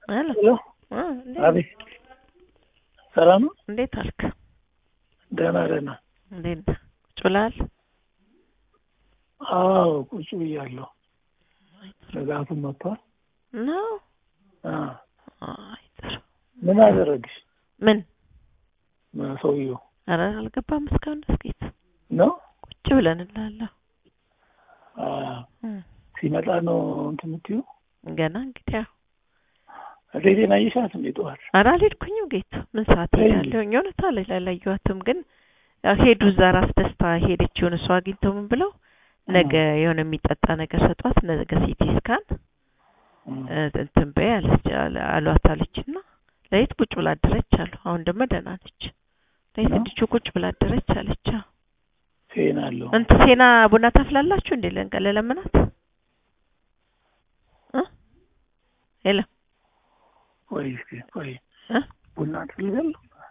Hello. Abi. ሰላም ነው? እንዴት አልክ? ደህና እንዴት ጮላል? አዎ ቁጭ ብያለሁ። ለጋቱ መጥቷል ነው? አይተር ምን አደረግሽ? ምን ሰውየው? ኧረ አልገባም እስካሁን እስኪት ነው? ቁጭ ብለንላል። ሲመጣ ነው እንትን የምትይው? ገና እንግዲህ አዴና ይሻት እንዴቷል? ኧረ አልሄድኩኝም ጌት ምን ሰዓት ሄዳለሁ? እኛውታ ላይ ግን ሄዱ ዛራስ ደስታ ሄደችውን እሷ አግኝተው ምን ብለው ነገ የሆነ የሚጠጣ ነገር ሰጧት ነገ ሲቲ ስካን እንትን በያለች አሏታለችና ለይት ቁጭ ብላ አደረች አሉ። አሁን ደግሞ ደህና ነች። ለይት እንድቹ ቁጭ ብላ አደረች አለች። ሴና አለው እንት ሴና ቡና ታፍላላችሁ እንዴ? ለለምናት ሄሎ ወይ ቡና ትልበል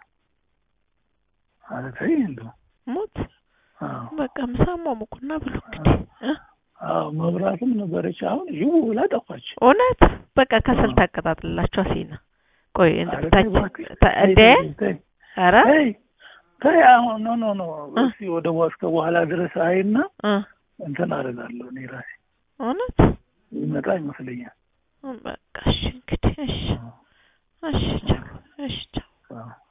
አረፈይ እንዴ ሞት በቃ ምሳማ ሙቁና ብሉ እንግዲህ መብራትም ነበረች አሁን ይው ብላ ጠፋች። እውነት በቃ ከሰል ታቀጣጥላችሁ አሲና ቆይ እንድታች እንዴ አረ ታይ አሁን ኖ እሺ ወደ ዋስከ በኋላ ድረስ አይና እንትን አደርጋለሁ እኔ ራሴ እውነት ይመጣ ይመስለኛል። በቃ እሺ እንግዲህ እሺ ቻው